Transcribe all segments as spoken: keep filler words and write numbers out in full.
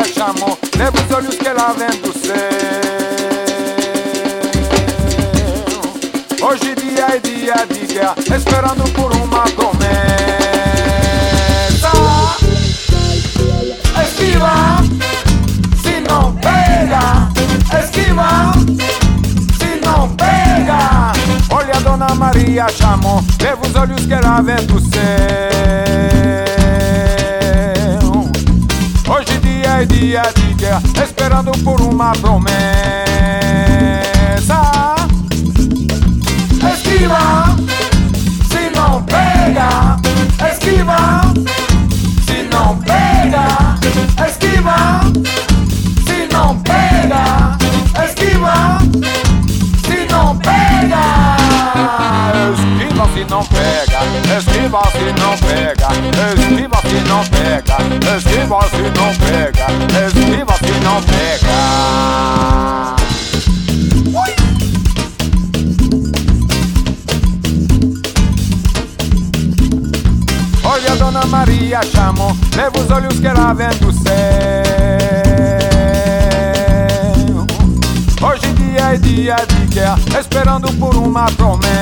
Maria chamou, leva os olhos que ela vem do céu. Hoje dia é dia de guerra, esperando por uma promessa. Esquiva, se não pega. Esquiva, se não pega. Olha, Dona Maria chamou, leva os olhos que ela vem do céu. Hoje dia é dia de guerra, esperando por uma promessa. Esquiva, se não pega. Esquiva, se não pega. Esquiva, se não pega. Esquiva, se não pega. Esquiva se não pega. Esquiva se não pega. Esquiva se não pega. Esquiva se não pega. Esquiva se não pega. Ui! Olha, Dona Maria chamou, leva os olhos que ela vem do céu. Hoje dia é dia de guerra, esperando por uma promessa.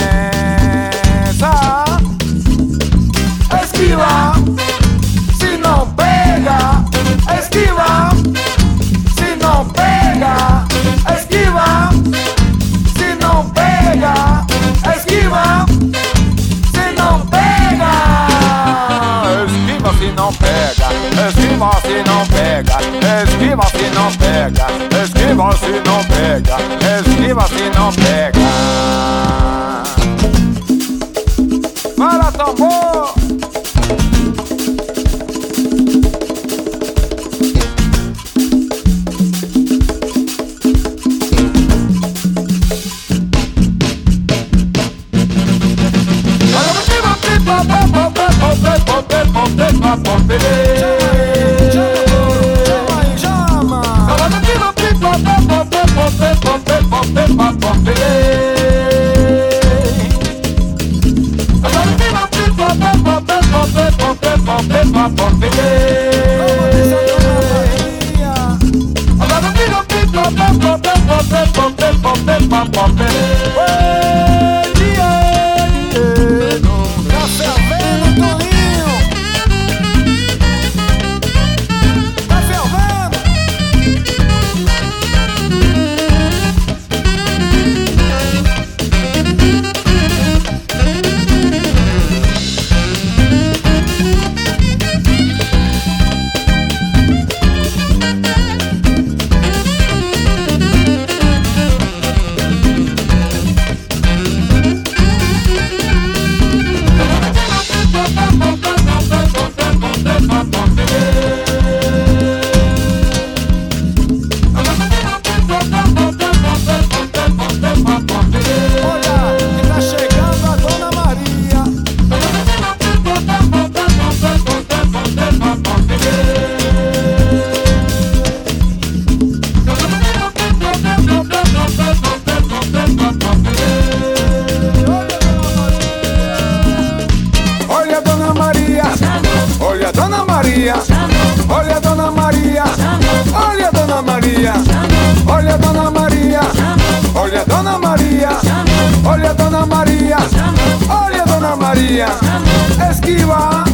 Esquiva, se não pega. Esquiva, se não pega. Esquiva, se não pega. Esquiva, se não pega. Esquiva se não pega. Esquiva se não pega. Esquiva se não pega. Esquiva se não pega. Esquiva se não pega. Para, tambor! Olha, Dona Maria, olha, Dona Maria, olha, Dona Maria, olha, Dona Maria, olha, Dona Maria, olha, Dona Maria, olha, Dona Maria, esquiva.